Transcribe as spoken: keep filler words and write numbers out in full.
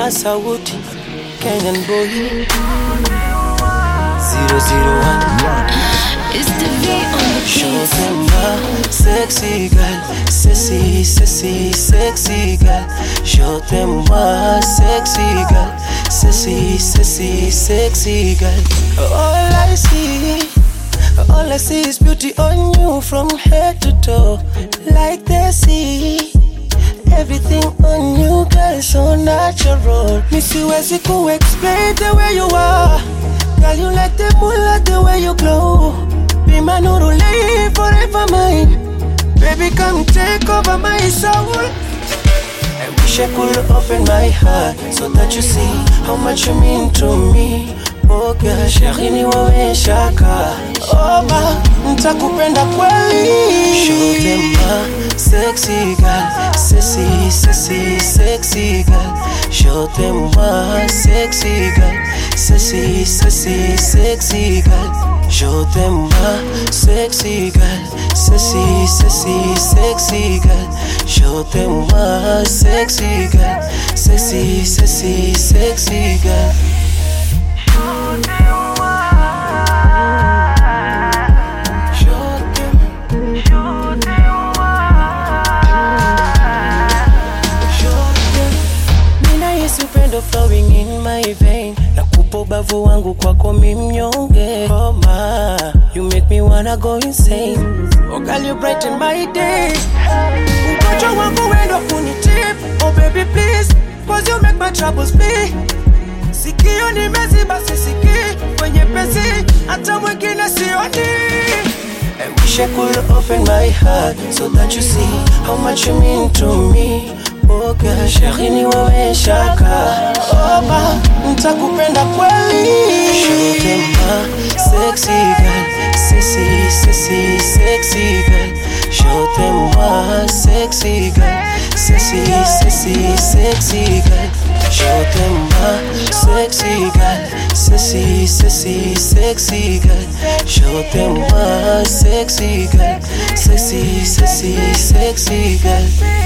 Masauti, Kenyan boy. Zero zero one. It's the V on the Show beat. them my sexy girl, sexy, sexy, sexy girl. Show them my sexy girl, sexy, sexy, sexy girl. All I see, all I see is beauty on you from head to toe, like the sea. Everything on you, girl, is so natural. Me siwezi ku explain the way you are. Girl, you like the moonlight, the way you glow. Be my nurule, forever mine. Baby, come take over my soul. I wish I could open my heart so that you see how much you mean to me. Oh girl, shari ni wewe shaka. Oh ma, nitakupenda kweli. Show them my sexy girl, sexy, sexy, sexy girl. Show them my sexy girl, sexy, sexy, sexy girl. Show them my sexy girl, sexy, sexy, sexy girl. Show them my sexy girl, sexy, sexy, sexy girl. Flowing in my vein, nakupa ubavu wangu kwako mimnyonge. Oh ma, you make me wanna go insane. Oh girl, you brighten my day. Ugonjwa wangu wendo kunitip. Oh baby please, cause you make my troubles flee. Sikio nimeziba sisiki kwenye pesi, hata mwingine sioni. I wish I could open my heart so that you see how much you mean to me. Oh girl, shari ni wewe shaka. Oh ma, nitakupenda kweli. Show them my sexy girl, sexy, sexy, sexy girl. Show them my sexy girl, sexy, sexy, sexy girl. Show them my sexy girl, sexy, sexy, sexy girl. Show them my sexy girl, sexy, sexy, sexy girl.